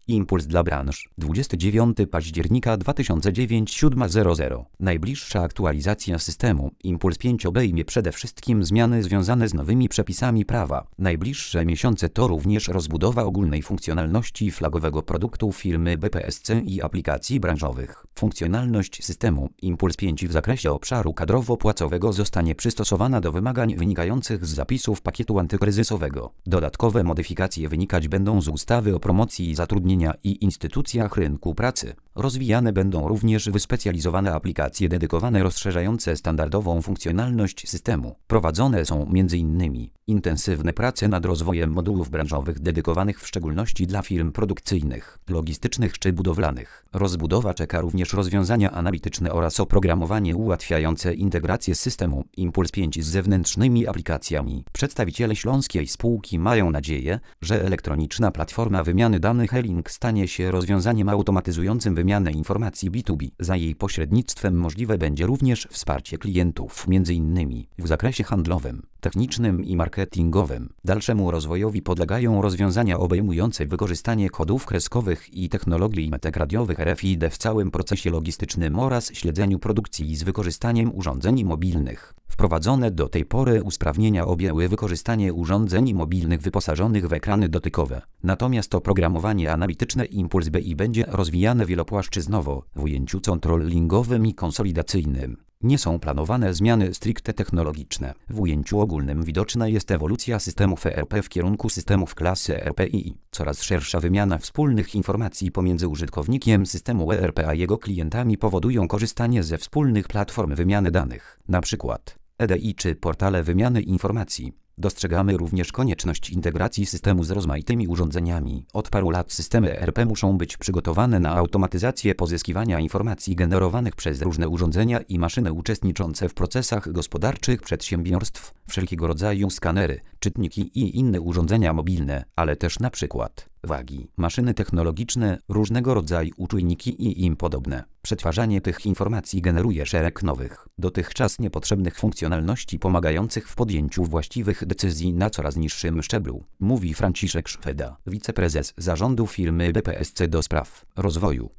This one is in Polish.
Impuls dla branż. 29 października 2009 7:00. Najbliższa aktualizacja systemu Impuls 5 obejmie przede wszystkim zmiany związane z nowymi przepisami prawa. Najbliższe miesiące to również rozbudowa ogólnej funkcjonalności flagowego produktu firmy BPSC i aplikacji branżowych. Funkcjonalność systemu Impuls 5 w zakresie obszaru kadrowo-płacowego zostanie przystosowana do wymagań wynikających z zapisów pakietu antykryzysowego. Dodatkowe modyfikacje wynikać będą z ustawy o promocji zatrudnienia i instytucjach rynku pracy. Rozwijane będą również wyspecjalizowane aplikacje dedykowane rozszerzające standardową funkcjonalność systemu. Prowadzone są m.in. intensywne prace nad rozwojem modułów branżowych dedykowanych w szczególności dla firm produkcyjnych, logistycznych czy budowlanych. Rozbudowa czeka również rozwiązania analityczne oraz oprogramowanie ułatwiające integrację systemu Impuls 5 z zewnętrznymi aplikacjami. Przedstawiciele śląskiej spółki mają nadzieję, że elektroniczna platforma wymiany danych E-Link stanie się rozwiązaniem automatyzującym wymianę informacji B2B. Za jej pośrednictwem możliwe będzie również wsparcie klientów, m.in. w zakresie handlowym, technicznym i marketingowym. Dalszemu rozwojowi podlegają rozwiązania obejmujące wykorzystanie kodów kreskowych i technologii metek radiowych RFID w całym procesie logistycznym oraz śledzeniu produkcji z wykorzystaniem urządzeń mobilnych. Wprowadzone do tej pory usprawnienia objęły wykorzystanie urządzeń mobilnych wyposażonych w ekrany dotykowe. Natomiast oprogramowanie analityczne Impuls BI będzie rozwijane wielopłaszczyznowo w ujęciu controllingowym i konsolidacyjnym. Nie są planowane zmiany stricte technologiczne. W ujęciu ogólnym widoczna jest ewolucja systemów ERP w kierunku systemów klasy ERP-i. Coraz szersza wymiana wspólnych informacji pomiędzy użytkownikiem systemu ERP a jego klientami powodują korzystanie ze wspólnych platform wymiany danych, np. EDI czy portale wymiany informacji. Dostrzegamy również konieczność integracji systemu z rozmaitymi urządzeniami. Od paru lat systemy ERP muszą być przygotowane na automatyzację pozyskiwania informacji generowanych przez różne urządzenia i maszyny uczestniczące w procesach gospodarczych przedsiębiorstw, wszelkiego rodzaju skanery, czytniki i inne urządzenia mobilne, ale też np. wagi, maszyny technologiczne, różnego rodzaju czujniki i im podobne. Przetwarzanie tych informacji generuje szereg nowych, dotychczas niepotrzebnych funkcjonalności pomagających w podjęciu właściwych decyzji na coraz niższym szczeblu, mówi Franciszek Szweda, wiceprezes zarządu firmy BPSC do spraw rozwoju.